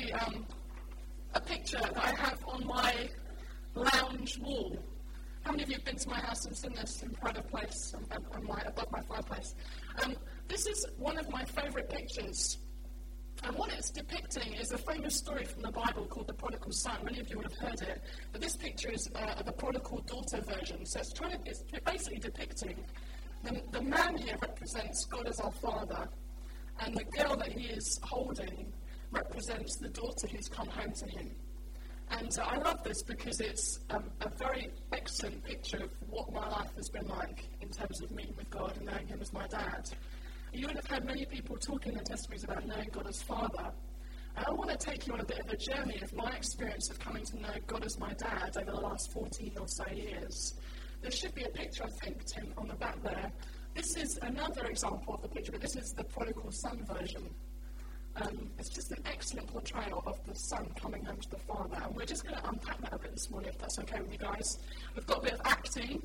you a picture that I have on my lounge wall. How many of you have been to my house and seen this in pride of place above my fireplace? This is one of my favourite pictures. And what it's depicting is a famous story from the Bible called the Prodigal Son. Many of you would have heard it. But this picture is the prodigal daughter version. So it's basically depicting the man here represents God as our Father. And the girl that he is holding represents the daughter who's come home to him. And I love this because it's a very excellent picture of what my life has been like in terms of meeting with God and knowing him as my dad. You would have heard many people talking in testimonies about knowing God as Father. And I want to take you on a bit of a journey of my experience of coming to know God as my dad over the last 14 or so years. There should be a picture, I think, Tim, on the back there. This is another example of the picture, but this is the Prodigal Son version. It's just an excellent portrayal of the son coming home to the father. And we're just going to unpack that a bit this morning, if that's okay with you guys. We've got a bit of acting,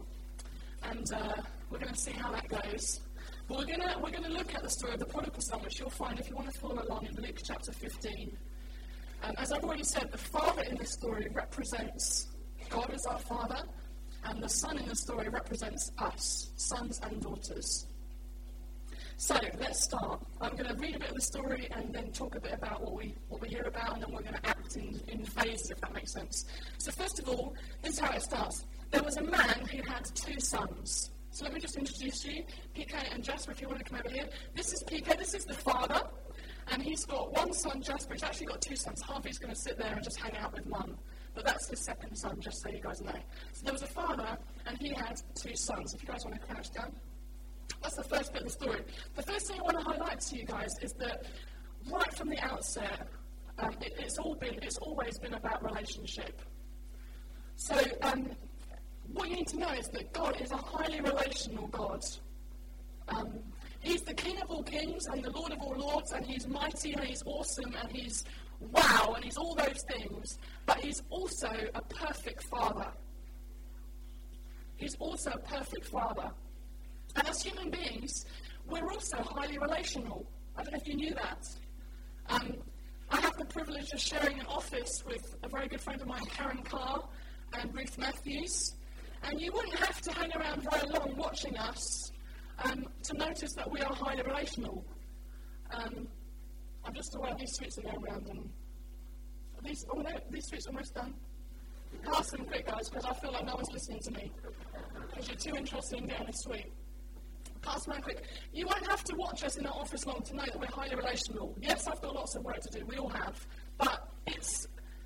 and we're going to see how that goes. But we're going to look at the story of the prodigal son, which you'll find if you want to follow along in Luke chapter 15. As I've already said, the father in this story represents God as our Father, and the son in the story represents us, sons and daughters. So let's start. I'm going to read a bit of the story and then talk a bit about what we hear about, and then we're going to act in phases, if that makes sense. So first of all, this is how it starts. There was a man who had 2 sons. So let me just introduce you, PK and Jasper, if you want to come over here. This is PK, this is the father, and he's got one son, Jasper. He's actually got 2 sons. Harvey's going to sit there and just hang out with one, but that's his second son, just so you guys know. So there was a father, and he had 2 sons. If you guys want to crouch down. That's the first bit of the story. The first thing I want to highlight to you guys is that right from the outset, it's always been about relationship. So what you need to know is that God is a highly relational God. He's the King of all kings and the Lord of all lords, and he's mighty and he's awesome and he's wow and he's all those things, but he's also a perfect Father. He's also a perfect Father. And as human beings, we're also highly relational. I don't know if you knew that. I have the privilege of sharing an office with a very good friend of mine, Karen Carr and Ruth Matthews. And you wouldn't have to hang around very long watching us to notice that we are highly relational. I'm just aware these sweets are going around. And these sweets are almost done. Pass them quick, guys, because I feel like no one's listening to me. Because you're too interested in getting a sweet. Pass them around quick. You won't have to watch us in our office long to know that we're highly relational. Yes, I've got lots of work to do. We all have. But it's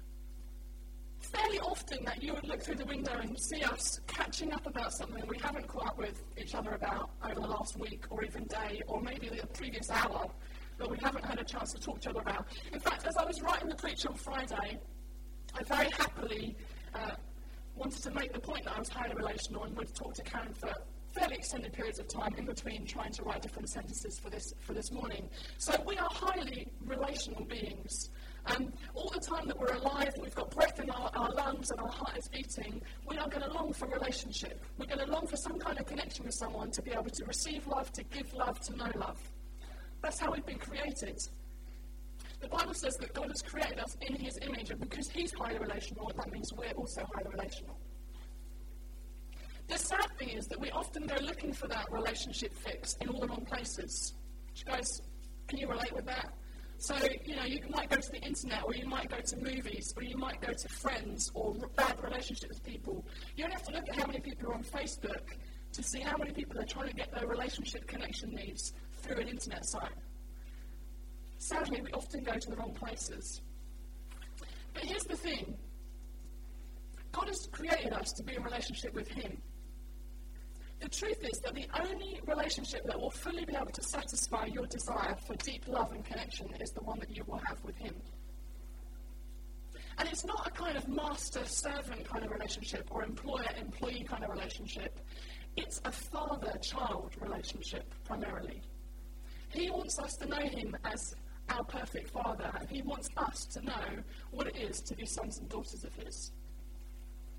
fairly often that you would look through the window and see us catching up about something we haven't caught up with each other about over the last week or even day or maybe the previous hour that we haven't had a chance to talk to each other about. In fact, as I was writing the preach on Friday, I very happily wanted to make the point that I was highly relational and would talk to Karen for fairly extended periods of time in between trying to write different sentences for this morning. So we are highly relational beings. All the time that we're alive, we've got breath in our lungs and our heart is beating, we are going to long for relationship. We're going to long for some kind of connection with someone to be able to receive love, to give love, to know love. That's how we've been created. The Bible says that God has created us in his image, and because he's highly relational, that means we're also highly relational. The sad thing is that we often go looking for that relationship fix in all the wrong places. You guys, can you relate with that? So, you might go to the internet, or you might go to movies, or you might go to friends, or bad relationships with people. You don't have to look at how many people are on Facebook to see how many people are trying to get their relationship connection needs through an internet site. Sadly, we often go to the wrong places. But here's the thing. God has created us to be in relationship with him. The truth is that the only relationship that will fully be able to satisfy your desire for deep love and connection is the one that you will have with him. And it's not a kind of master-servant kind of relationship or employer-employee kind of relationship. It's a father-child relationship, primarily. He wants us to know him as our perfect Father, and he wants us to know what it is to be sons and daughters of his.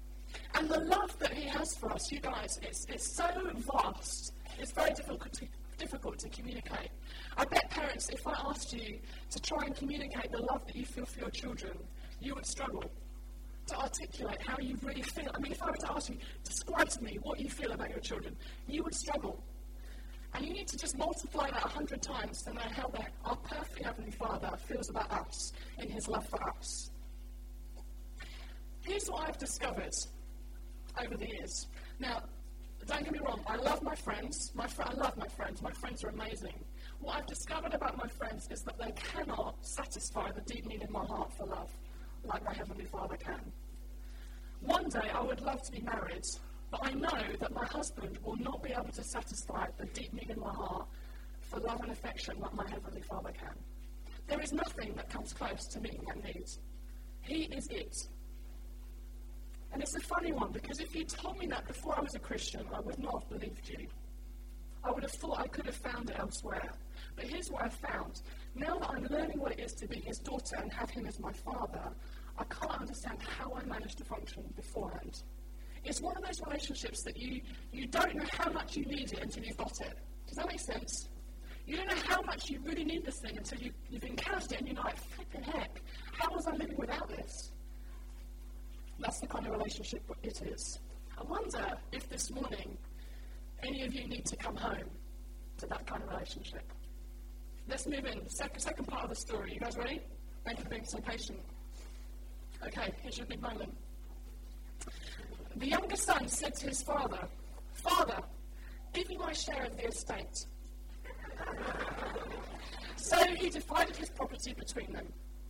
And the love that he has for us, you guys, it's so vast, it's very difficult difficult to communicate. I bet parents, if I asked you to try and communicate the love that you feel for your children, you would struggle to articulate how you really feel. I mean, if I were to ask you, describe to me what you feel about your children, you would struggle. And you need to just multiply that 100 times to know how our perfect Heavenly Father feels about us in his love for us. Here's what I've discovered over the years. Now, don't get me wrong, I love my friends. I love my friends. My friends are amazing. What I've discovered about my friends is that they cannot satisfy the deep need in my heart for love like my Heavenly Father can. One day I would love to be married, but I know that my husband will not be able to satisfy the deep need in my heart for love and affection like my Heavenly Father can. There is nothing that comes close to meeting that need. He is it. And it's a funny one, because if you told me that before I was a Christian, I would not have believed you. I would have thought I could have found it elsewhere. But here's what I've found. Now that I'm learning what it is to be his daughter and have him as my father, I can't understand how I managed to function beforehand. It's one of those relationships that you don't know how much you need it until you've got it. Does that make sense? You don't know how much you really need this thing until you've encountered it and you're like, flipping heck, how was I living without this? That's the kind of relationship it is. I wonder if this morning any of you need to come home to that kind of relationship. Let's move in. Second part of the story. You guys ready? Thank you for being so patient. Okay, here's your big moment. The younger son said to his father, "Father, give me my share of the estate." So he divided his property between them.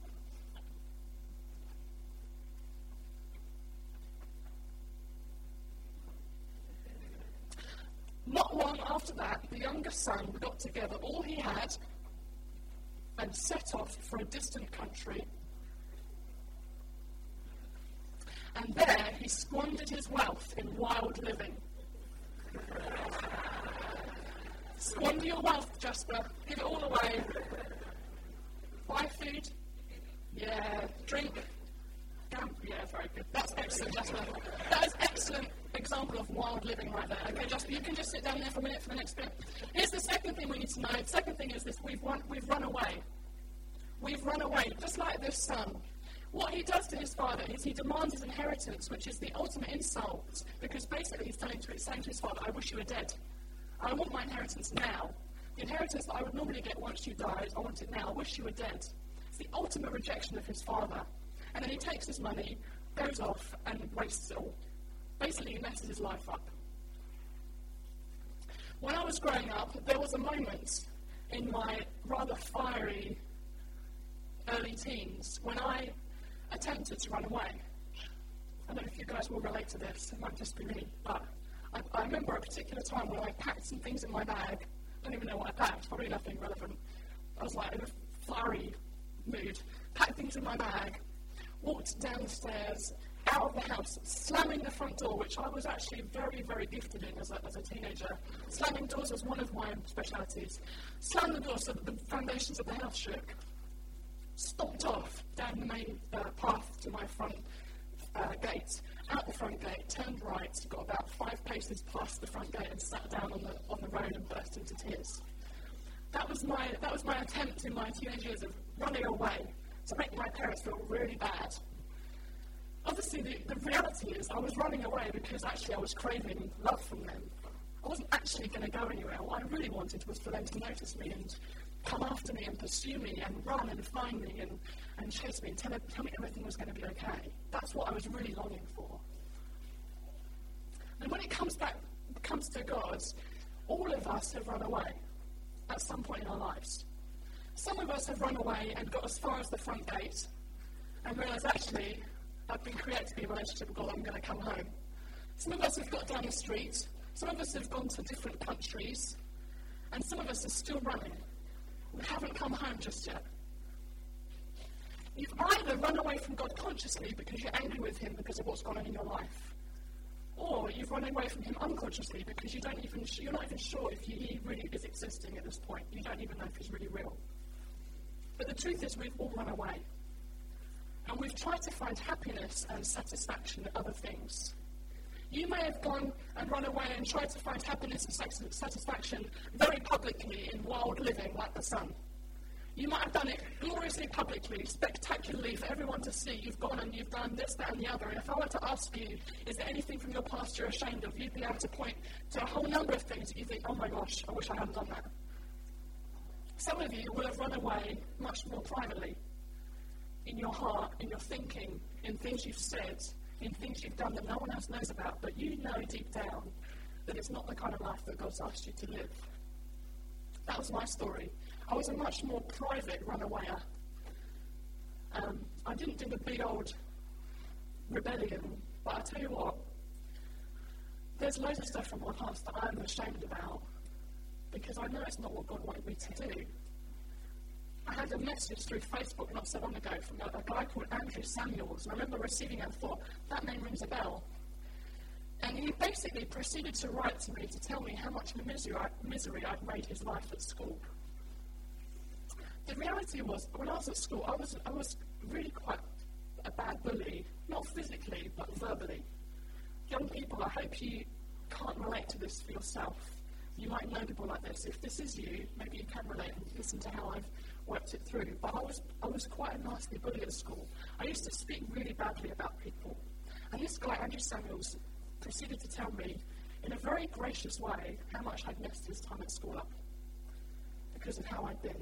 Not long after that, the younger son got together all he had and set off for a distant country. And there he squandered his wealth in wild living. Squander your wealth, Jasper. Give it all away. Buy food. Yeah. Drink. Yeah, very good. That's excellent, Jasper. That is excellent example of wild living right there. Okay, Jasper, you can just sit down there for a minute for the next bit. Here's the second thing we need to know. The second thing is this: we've run away. We've run away, just like this son. What he does to his father is he demands his inheritance, which is the ultimate insult, because basically he's saying to his father, "I wish you were dead. I want my inheritance now. The inheritance that I would normally get once you died, I want it now. I wish you were dead." It's the ultimate rejection of his father. And then he takes his money, goes off, and wastes it all. Basically, he messes his life up. When I was growing up, there was a moment in my rather fiery early teens when I attempted to run away. I don't know if you guys will relate to this. It might just be me, but I remember a particular time when I packed some things in my bag. I don't even know what I packed, probably nothing relevant. I was like in a fiery mood, packed things in my bag, walked down the stairs, out of the house, slamming the front door, which I was actually very, very gifted in as a teenager. Slamming doors was one of my specialities. Slammed the door so that the foundations of the house shook. Stomped off down the main path to my front gate, out the front gate, turned right, got about 5 paces past the front gate and sat down on the road and burst into tears. That was my attempt in my teenage years of running away to make my parents feel really bad. Obviously, the reality is I was running away because actually I was craving love from them. I wasn't actually going to go anywhere. What I really wanted was for them to notice me and come after me and pursue me and run and find me and chase me and tell me everything was going to be okay. That's what I was really longing for. And when it comes to God, all of us have run away at some point in our lives. Some of us have run away and got as far as the front gate and realised, actually, I've been created to be in a relationship with God, I'm going to come home. Some of us have got down the street, some of us have gone to different countries, and some of us are still running. We haven't come home just yet. You've either run away from God consciously because you're angry with him because of what's gone on in your life, or you've run away from him unconsciously because you're not even sure if he really is existing at this point. You don't even know if he's really real. But the truth is, we've all run away. And we've tried to find happiness and satisfaction in other things. You may have gone and run away and tried to find happiness and satisfaction very publicly in wild living like the sun. You might have done it gloriously publicly, spectacularly for everyone to see. You've gone and you've done this, that, and the other. And if I were to ask you, is there anything from your past you're ashamed of, you'd be able to point to a whole number of things that you think, oh my gosh, I wish I hadn't done that. Some of you will have run away much more privately, in your heart, in your thinking, in things you've said, in things you've done that no one else knows about, but you know deep down that it's not the kind of life that God's asked you to live. That was my story. I was a much more private runawayer. I didn't do the big old rebellion, but I tell you what, there's loads of stuff from my past that I'm ashamed about because I know it's not what God wanted me to do. I had a message through Facebook not so long ago from a guy called Andrew Samuels, and I remember receiving it and thought, that name rings a bell. And he basically proceeded to write to me to tell me how much misery I'd made his life at school. The reality was, when I was at school, I was really quite a bad bully, not physically, but verbally. Young people, I hope you can't relate to this for yourself. You might know people like this. If this is you, maybe you can relate and listen to how I've worked it through. But I was quite a nasty bully at school. I used to speak really badly about people. And this guy, Andrew Samuels, proceeded to tell me, in a very gracious way, how much I'd messed his time at school up because of how I'd been.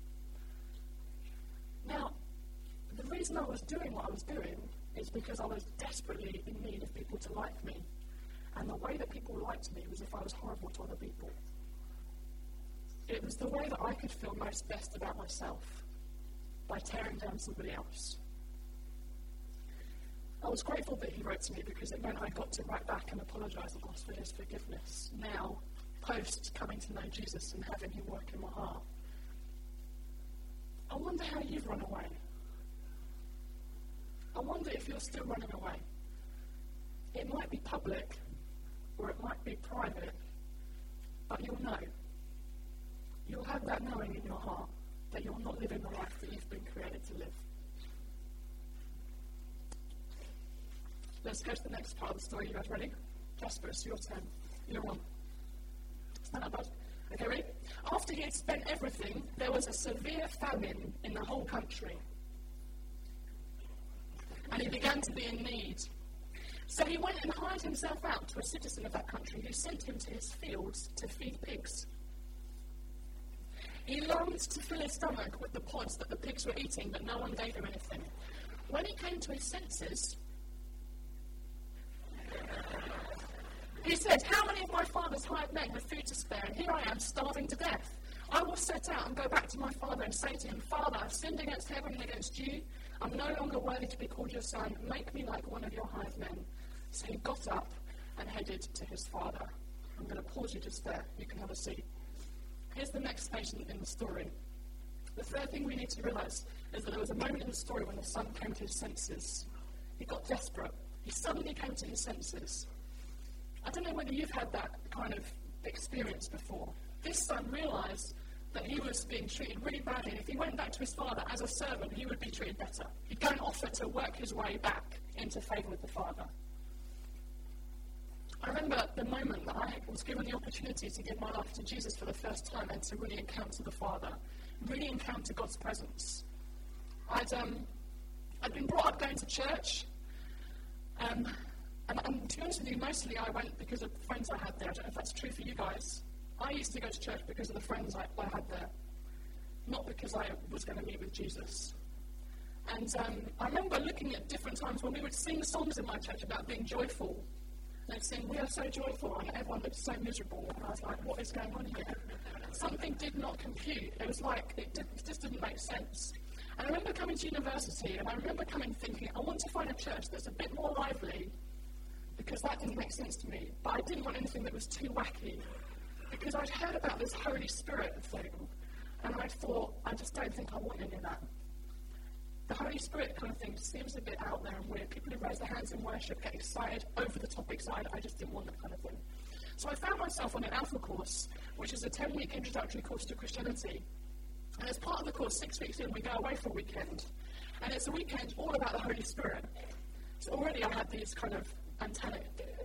Now, the reason I was doing what I was doing is because I was desperately in need of people to like me. And the way that people liked me was if I was horrible to other people. It was the way that I could feel most best about myself, by tearing down somebody else. I was grateful that he wrote to me because it meant I got to write back and apologise and ask for his forgiveness. Now, post coming to know Jesus and having him work in my heart, I wonder how you've run away. I wonder if you're still running away. It might be public, or it might be private, but you'll know. You'll have that knowing in your heart that you're not living the life that you've been created to live. Let's go to the next part of the story. You guys ready? Jasper, it's your turn. You're on. Stand up, bud. Okay, ready? After he had spent everything, there was a severe famine in the whole country. And he began to be in need. So he went and hired himself out to a citizen of that country who sent him to his fields to feed pigs. He longed to fill his stomach with the pods that the pigs were eating, but no one gave him anything. When he came to his senses, he said, "How many of my father's hired men have food to spare, and here I am starving to death? I will set out and go back to my father and say to him, 'Father, I've sinned against heaven and against you. I'm no longer worthy to be called your son. Make me like one of your hired men.' So he got up and headed to his father." I'm going to pause you just there. You can have a seat. Here's the next stage in the story. The third thing we need to realise is that there was a moment in the story when the son came to his senses. He got desperate. He suddenly came to his senses. I don't know whether you've had that kind of experience before. This son realised that he was being treated really badly, and if he went back to his father as a servant, he would be treated better. He'd go and offer to work his way back into favour with the father. I remember the moment that I was given the opportunity to give my life to Jesus for the first time and to really encounter the Father, really encounter God's presence. I'd been brought up going to church, and to be honest with you, mostly I went because of friends I had there. I don't know if that's true for you guys. I used to go to church because of the friends I had there, not because I was going to meet with Jesus. And I remember looking at different times when we would sing songs in my church about being joyful. They'd sing, "We are so joyful," and everyone looked so miserable. And I was like, what is going on here? Something did not compute. It was like, it just didn't make sense. And I remember coming to university, and I remember coming thinking, I want to find a church that's a bit more lively, because that didn't make sense to me. But I didn't want anything that was too wacky, because I'd heard about this Holy Spirit thing, and I thought, I just don't think I want any of that. The Holy Spirit kind of thing seems a bit out there and weird. People who raise their hands in worship get excited over the topics. I just didn't want that kind of thing. So I found myself on an Alpha course, which is a 10-week introductory course to Christianity. And as part of the course, 6 weeks in, we go away for a weekend. And it's a weekend all about the Holy Spirit. So already I had these kind of antennae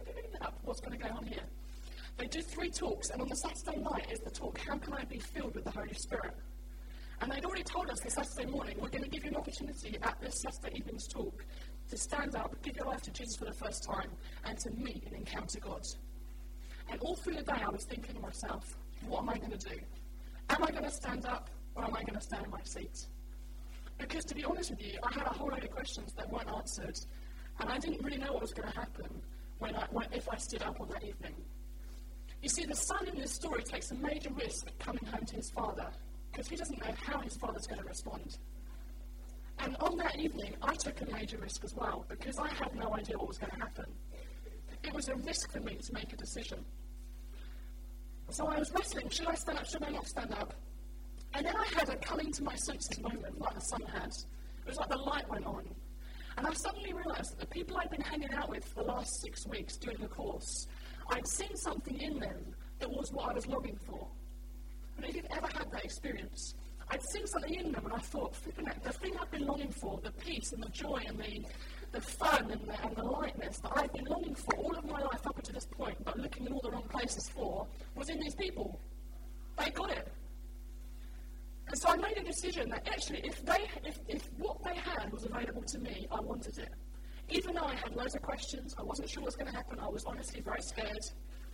up. What's going to go on here? They do 3 talks, and on the Saturday night is the talk, how can I be filled with the Holy Spirit? And they'd already told us this Saturday morning, we're going to give you an opportunity at this Saturday evening's talk to stand up, give your life to Jesus for the first time, and to meet and encounter God. And all through the day I was thinking to myself, what am I going to do? Am I going to stand up, or am I going to stand in my seat? Because to be honest with you, I had a whole load of questions that weren't answered, and I didn't really know what was going to happen if I stood up on that evening. You see, the son in this story takes a major risk coming home to his father, because he doesn't know how his father's going to respond. And on that evening, I took a major risk as well, because I had no idea what was going to happen. It was a risk for me to make a decision. So I was wrestling, should I stand up, should I not stand up? And then I had a coming to my senses moment, like the son had. It was like the light went on. And I suddenly realised that the people I'd been hanging out with for the last 6 weeks doing the course, I'd seen something in them that was what I was longing for. And if you've ever had that experience, I'd seen something in them and I thought, flipping it, the thing I've been longing for, the peace and the joy and the fun and the lightness that I've been longing for all of my life up until this point, but looking in all the wrong places for, was in these people. They got it. And so I made a decision that actually if what they had was available to me, I wanted it. Even though I had loads of questions, I wasn't sure what was going to happen, I was honestly very scared.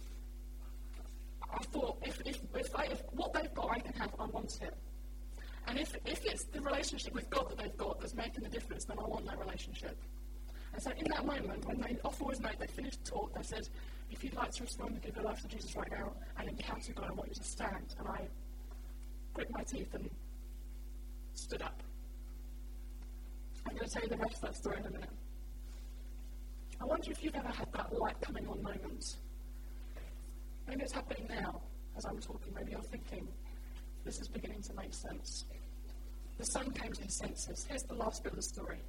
I thought, if what they've got I can have, I want it. And if it's the relationship with God that they've got that's making the difference, then I want that relationship. And so in that moment, when the offer was made, they finished the talk, they said, if you'd like to respond and give your life to Jesus right now and encounter God, I want you to stand. And I grit my teeth and stood up. I'm going to tell you the rest of that story in a minute. I wonder if you've ever had that light coming on moment. Maybe it's happening now as I'm talking. Maybe you're thinking, this is beginning to make sense. The son came to his senses. Here's the last bit of the story.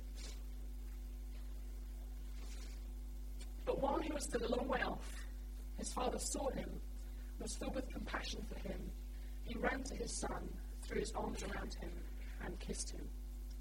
But while he was still a long way off, his father saw him, was filled with compassion for him. He ran to his son, threw his arms around him, and kissed him.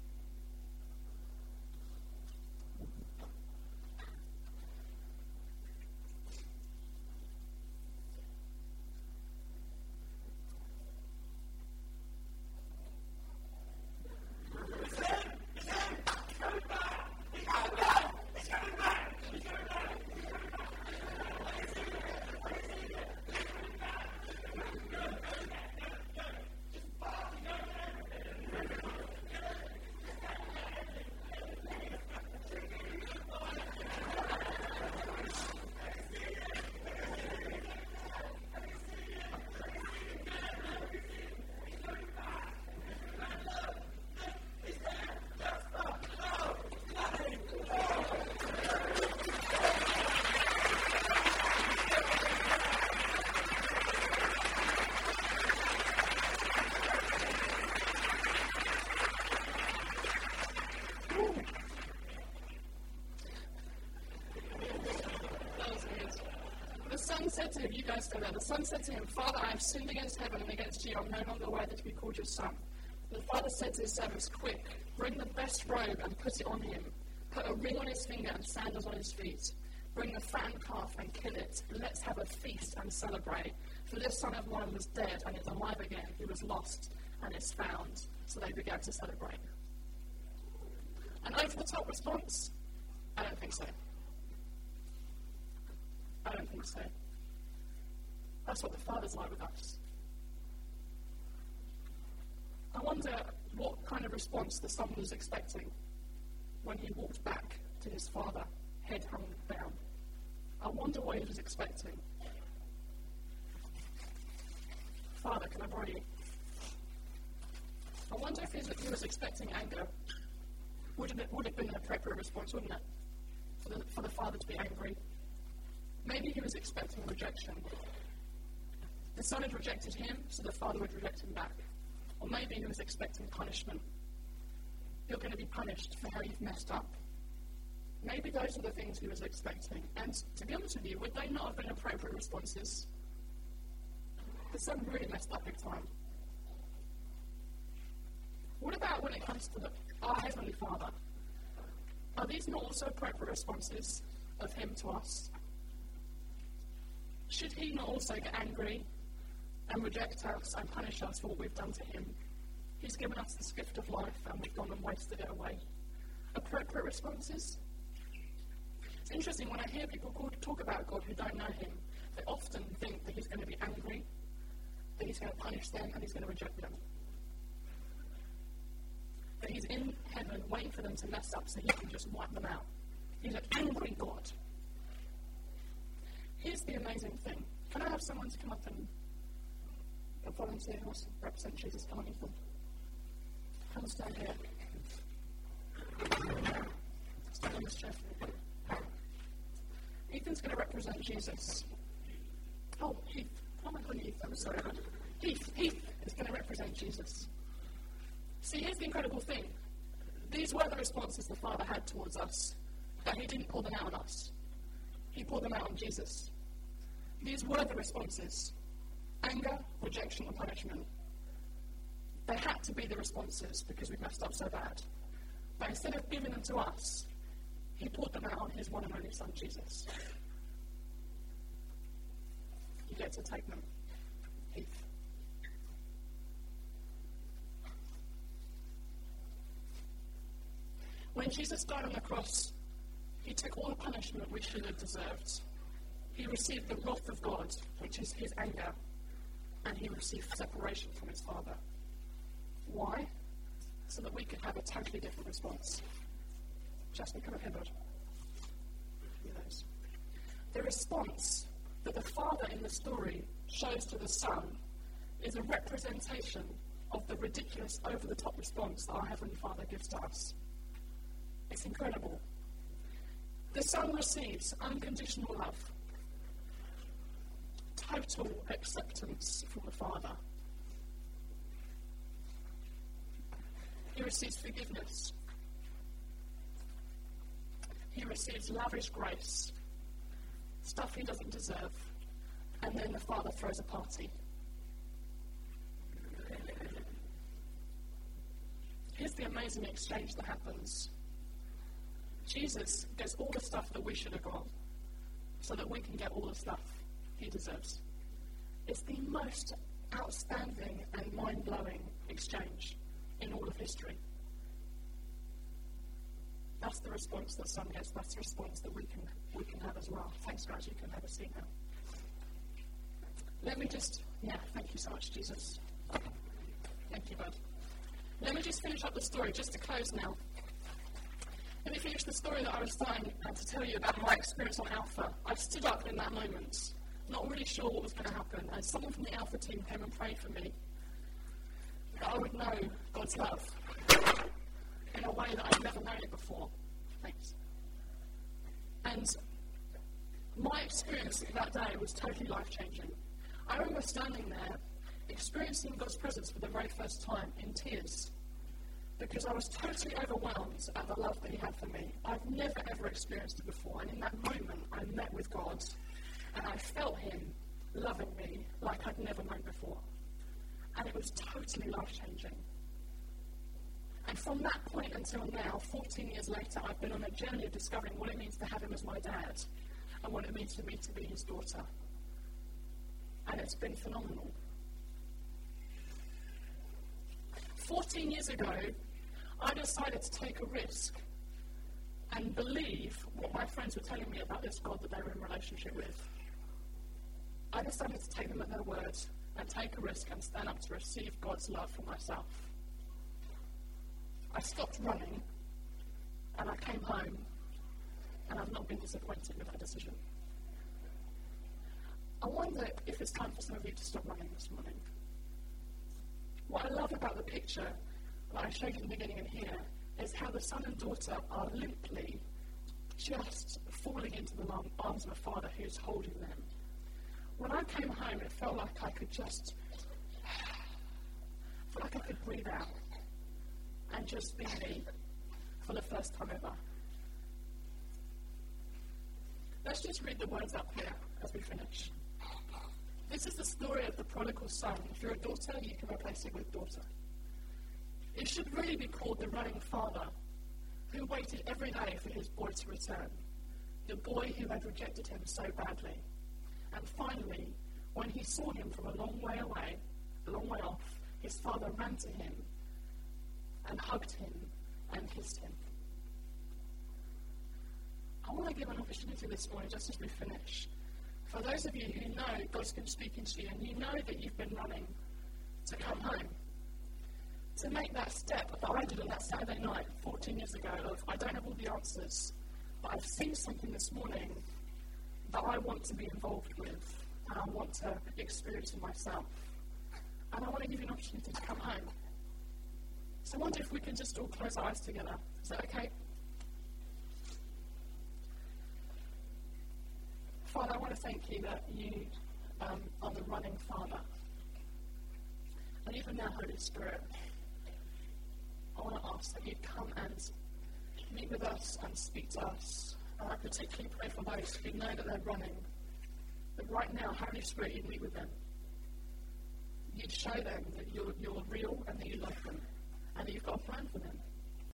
Said to him, you guys go there. The son said to him, Father, I have sinned against heaven and against you. I'm no longer worthy to be called your son. The father said to his servants, quick, bring the best robe and put it on him. Put a ring on his finger and sandals on his feet. Bring the fattened calf and kill it. Let's have a feast and celebrate. For this son of mine was dead and is alive again. He was lost and is found. So they began to celebrate. An over-the-top response? I don't think so. I don't think so. That's what the Father's like with us. I wonder what kind of response the son was expecting when he walked back to his father, head hung down. I wonder what he was expecting. Father, can I borrow you? I wonder if he was expecting anger. Would have been an appropriate response, wouldn't it? For the father to be angry. Maybe he was expecting rejection. The son had rejected him, so the father would reject him back. Or maybe he was expecting punishment. You're going to be punished for how you've messed up. Maybe those are the things he was expecting. And to be honest with you, would they not have been appropriate responses? The son really messed up big time. What about when it comes to our Heavenly Father? Are these not also appropriate responses of him to us? should he not also get angry and reject us and punish us for what we've done to him? He's given us this gift of life and we've gone and wasted it away. Appropriate responses? It's interesting, when I hear people talk about God who don't know him, they often think that he's going to be angry, that he's going to punish them and he's going to reject them. That he's in heaven waiting for them to mess up so he can just wipe them out. He's an angry God. Here's the amazing thing. Can I have someone to come up and volunteer who wants to represent Jesus? Come on, Ethan. Come and stand here. Stand on this chair. Ethan's going to represent Jesus. Oh, Heath. Oh my God, Heath. I'm sorry. Heath is going to represent Jesus. See, here's the incredible thing. These were the responses the Father had towards us, but he didn't pour them out on us. He poured them out on Jesus. These were the responses. Anger, rejection, and punishment. They had to be the responses because we messed up so bad. But instead of giving them to us, he poured them out on his one and only Son, Jesus. You get to take them. Heath. When Jesus died on the cross, he took all the punishment we should have deserved. He received the wrath of God, which is his anger, and he received separation from his Father. Why? So that we could have a totally different response. Jasmine, come up here, bud. The response that the Father in the story shows to the Son is a representation of the ridiculous, over-the-top response that our Heavenly Father gives to us. It's incredible. The Son receives unconditional love, total acceptance from the Father. He receives forgiveness. He receives lavish grace, stuff he doesn't deserve, and then the Father throws a party. Here's the amazing exchange that happens. Jesus gets all the stuff that we should have got, so that we can get all the stuff he deserves. It's the most outstanding and mind-blowing exchange in all of history. That's the response that Son gets. That's the response that we can have as well. Thanks, guys. You can have a seat now. Thank you so much, Jesus. Thank you, bud. Let me just finish up the story, just to close now. Let me finish the story that I was starting to tell you about my experience on Alpha. I stood up in that moment, not really sure what was going to happen, and someone from the Alpha team came and prayed for me, that I would know God's love in a way that I'd never known it before. Thanks. And my experience that day was totally life-changing. I remember standing there, experiencing God's presence for the very first time in tears, because I was totally overwhelmed at the love that he had for me. I've never, ever experienced it before, and in that moment, I met with God, and I felt him loving me like I'd never known before. And it was totally life-changing. And from that point until now, 14 years later, I've been on a journey of discovering what it means to have him as my dad and what it means for me to be his daughter. And it's been phenomenal. 14 years ago, I decided to take a risk and believe what my friends were telling me about this God that they were in relationship with. I decided to take them at their word and take a risk and stand up to receive God's love for myself. I stopped running, and I came home, and I've not been disappointed with that decision. I wonder if it's time for some of you to stop running this morning. What I love about the picture that I showed you in the beginning and here is how the son and daughter are limply just falling into the arms of a father who's holding them. When I came home, it felt like I could breathe out and just be me for the first time ever. Let's just read the words up here as we finish. This is the story of the prodigal son. If you're a daughter, you can replace it with daughter. It should really be called the running father, who waited every day for his boy to return, the boy who had rejected him so badly. And finally, when he saw him from a long way off, his father ran to him and hugged him and kissed him. I want to give an opportunity this morning, just as we finish, for those of you who know God's been speaking to you and you know that you've been running to come home, to make that step that I did on that Saturday night 14 years ago of, I don't have all the answers, but I've seen something this morning that I want to be involved with and I want to experience it myself. And I want to give you an opportunity to come home. So I wonder if we can just all close our eyes together. Is that okay? Father, I want to thank you that you are the running Father. And even now, Holy Spirit, I want to ask that you come and meet with us and speak to us. And I particularly pray for those who know that they're running. That right now, Holy Spirit, you'd meet with them. You'd show them that you're real and that you love them. And that you've got a plan for them.